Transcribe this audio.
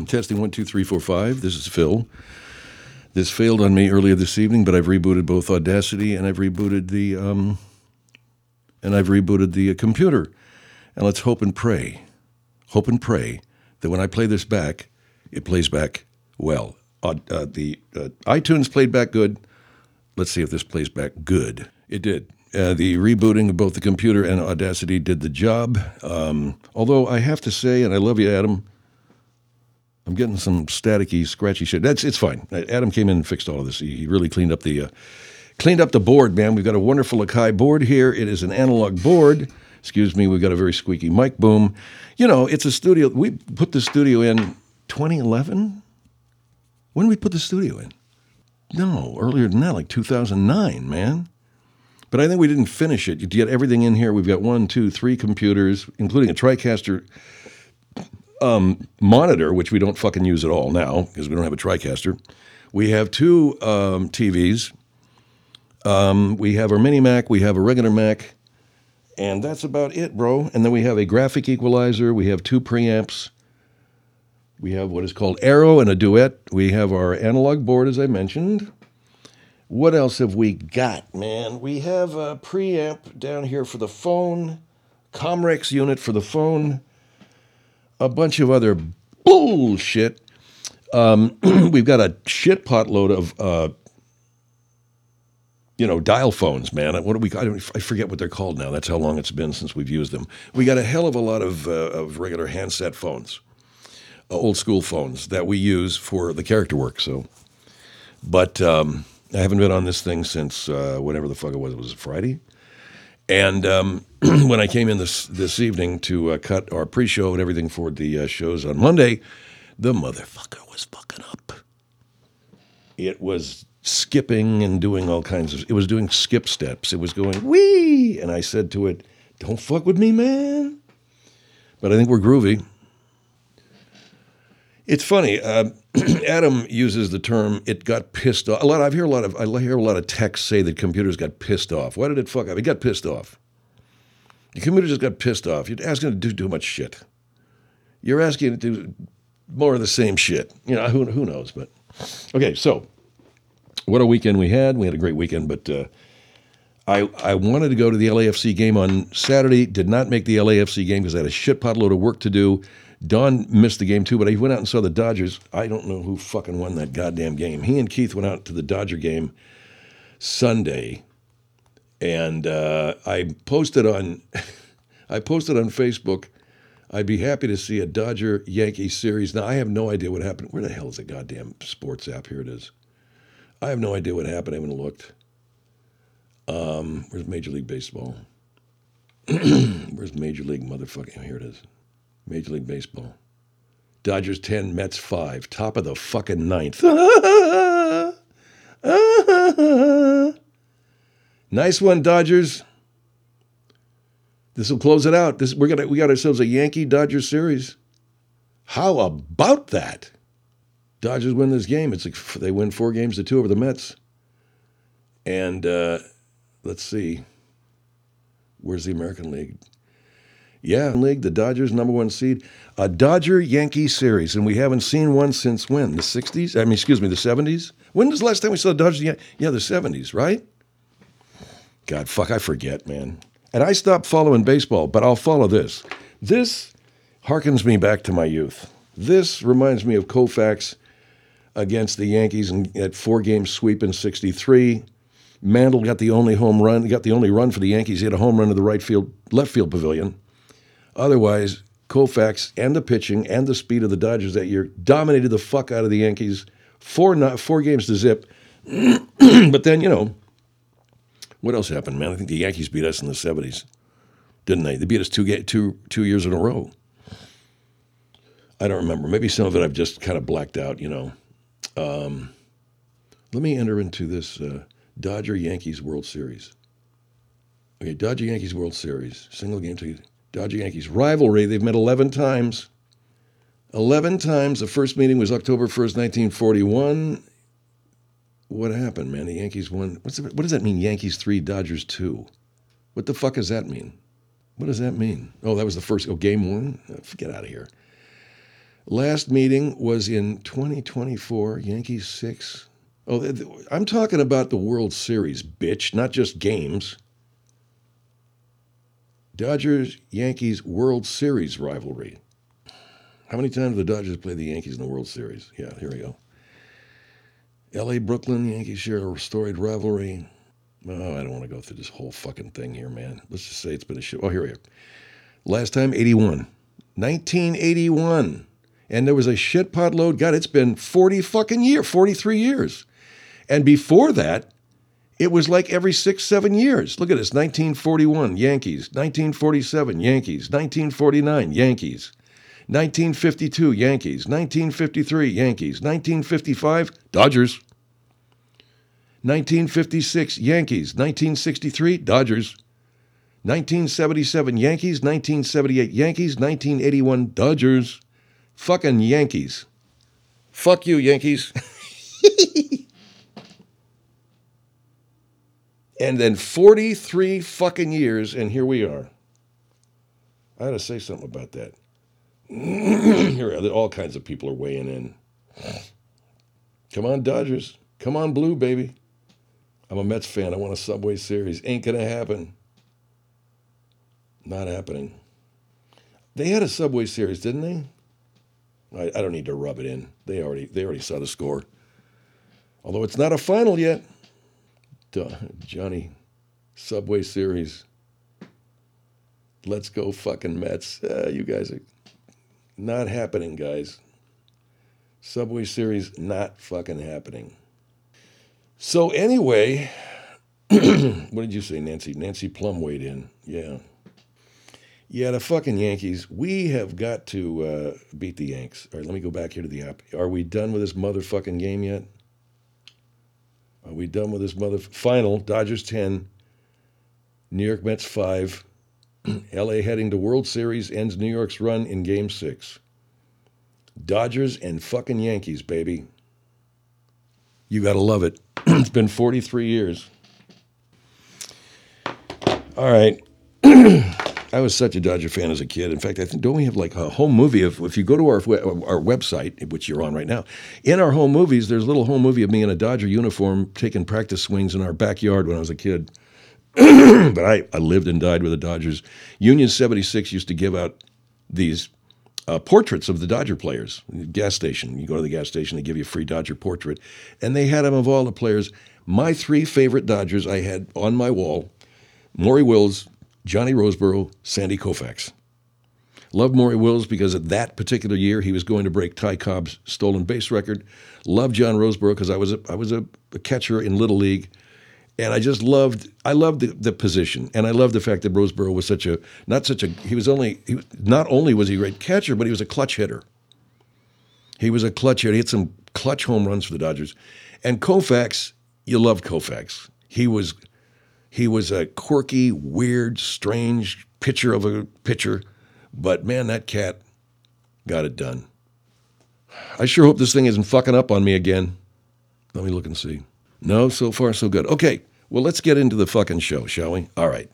Testing 1, 2, 3, 4, 5. This is Phil. This failed on me earlier this evening, but I've rebooted both Audacity and I've rebooted the computer. And let's hope and pray that when I play this back, it plays back well. The iTunes played back good. Let's see if this plays back good. It did. The rebooting of both the computer and Audacity did the job. Although I have to say, and I love you, Adam, I'm getting some staticky, scratchy shit. It's fine. Adam came in and fixed all of this. He really cleaned up the board, man. We've got a wonderful Akai board here. It is an analog board. Excuse me. We've got a very squeaky mic boom. You know, it's a studio. We put the studio in 2011. When did we put the studio in? No, earlier than that, like 2009, man. But I think we didn't finish it. You get everything in here. We've got 1, 2, 3 computers, including a TriCaster monitor, which we don't fucking use at all now because we don't have a TriCaster. We have 2 TVs. We have our mini Mac. We have a regular Mac. And that's about it, bro. And then we have a graphic equalizer. We have 2 preamps. We have what is called Aero and a Duet. We have our analog board, as I mentioned. What else have we got, man? We have a preamp down here for the phone, Comrex unit for the phone, a bunch of other bullshit. We've got a shit potload of, dial phones, man. I forget what they're called now. That's how long it's been since we've used them. We got a hell of a lot of regular handset phones, old school phones that we use for the character work. But I haven't been on this thing since whenever the fuck it was. Was it Friday? And when I came in this evening to cut our pre-show and everything for the shows on Monday, the motherfucker was fucking up. It was skipping and doing all kinds of... It was doing skip steps. It was going, wee! And I said to it, don't fuck with me, man. But I think we're groovy. It's funny. Adam uses the term "it got pissed off." I hear a lot of texts say that computers got pissed off. Why did it fuck up? It got pissed off. The computer just got pissed off. You're asking it to do too much shit. You're asking it to do more of the same shit. You know, who knows? But okay, so what a weekend we had. We had a great weekend, but I wanted to go to the LAFC game on Saturday. Did not make the LAFC game because I had a shit potload of work to do. Don missed the game too, but he went out and saw the Dodgers. I don't know who fucking won that goddamn game. He and Keith went out to the Dodger game Sunday, and I posted on Facebook, I'd be happy to see a Dodger-Yankee series. Now, I have no idea what happened. Where the hell is the goddamn sports app? Here it is. I have no idea what happened. I haven't looked. Where's Major League Baseball? Where's Major League motherfucking? Here it is. Major League Baseball. Dodgers 10, Mets 5. Top of the fucking ninth. Nice one, Dodgers. This will close it out. We got ourselves a Yankee-Dodger series. How about that? Dodgers win this game. It's like they win 4-2 over the Mets. And let's see. Where's the American League? Yeah, League, the Dodgers, number 1 seed. A Dodger-Yankee series, and we haven't seen one since when? The 60s? The 70s? When was the last time we saw the Dodgers? Yeah, the 70s, right? God, fuck, I forget, man. And I stopped following baseball, but I'll follow this. This harkens me back to my youth. This reminds me of Koufax against the Yankees at 4-game sweep in 63. Mantle got the only home run, got the only run for the Yankees. He had a home run to the left field pavilion. Otherwise, Koufax and the pitching and the speed of the Dodgers that year dominated the fuck out of the Yankees, 4-0. But then, what else happened, man? I think the Yankees beat us in the 70s, didn't they? They beat us two years in a row. I don't remember. Maybe some of it I've just kind of blacked out, Let me enter into this Dodger-Yankees World Series. Okay, Dodger-Yankees World Series. Single game to Dodger-Yankees rivalry. They've met 11 times. 11 times. The first meeting was October 1st, 1941. What happened, man? The Yankees won. What does that mean, Yankees 3, Dodgers 2? What the fuck does that mean? What does that mean? Oh, that was the first game 1? Get out of here. Last meeting was in 2024, Yankees 6. Oh, I'm talking about the World Series, bitch, not just games. Dodgers-Yankees World Series rivalry. How many times have the Dodgers played the Yankees in the World Series? Yeah, here we go. L.A. Brooklyn, Yankees share a storied rivalry. Oh, I don't want to go through this whole fucking thing here, man. Let's just say it's been a shit. Oh, here we are. Last time, 81. 1981. And there was a shitpot load. God, it's been 43 years. And before that, it was like every 6-7 years. Look at this. 1941, Yankees. 1947, Yankees. 1949, Yankees. 1952, Yankees. 1953, Yankees. 1955, Dodgers. 1956, Yankees. 1963, Dodgers. 1977, Yankees. 1978, Yankees. 1981, Dodgers. Fucking Yankees. Fuck you, Yankees. And then 43 fucking years, and here we are. I had to say something about that. Here, all kinds of people are weighing in. Come on, Dodgers. Come on, Blue, baby. I'm a Mets fan. I want a Subway Series. Ain't gonna happen. Not happening. They had a Subway Series, didn't they? I don't need to rub it in. They already saw the score. Although it's not a final yet. Johnny, Subway Series. Let's go fucking Mets. You guys are not happening, guys. Subway Series not fucking happening. So anyway, what did you say, Nancy? Nancy Plum weighed in. Yeah. Yeah, the fucking Yankees. We have got to beat the Yanks. All right, let me go back here to the app. Are we done with this motherfucking game yet? Are we done with this final? Dodgers 10, New York Mets 5. L.A. heading to World Series, ends New York's run in Game 6. Dodgers and fucking Yankees, baby. You gotta love it. It's been 43 years. All right. I was such a Dodger fan as a kid. In fact, I think, don't we have like a home movie of, if you go to our website, which you're on right now, in our home movies, there's a little home movie of me in a Dodger uniform taking practice swings in our backyard when I was a kid. But I lived and died with the Dodgers. Union 76 used to give out these portraits of the Dodger players. Gas station. You go to the gas station, they give you a free Dodger portrait. And they had them of all the players. My 3 favorite Dodgers I had on my wall, Maury Wills, Johnny Roseboro, Sandy Koufax. Loved Maury Wills because at that particular year he was going to break Ty Cobb's stolen base record. Loved John Roseboro because I was a catcher in Little League. And I loved the position. And I loved the fact that Roseboro was not only was he a great catcher, but he was a clutch hitter. He was a clutch hitter. He had some clutch home runs for the Dodgers. And Koufax, you loved Koufax. He was a quirky, weird, strange pitcher of a pitcher. But man, that cat got it done. I sure hope this thing isn't fucking up on me again. Let me look and see. No, so far so good. Okay, well, let's get into the fucking show, shall we? All right.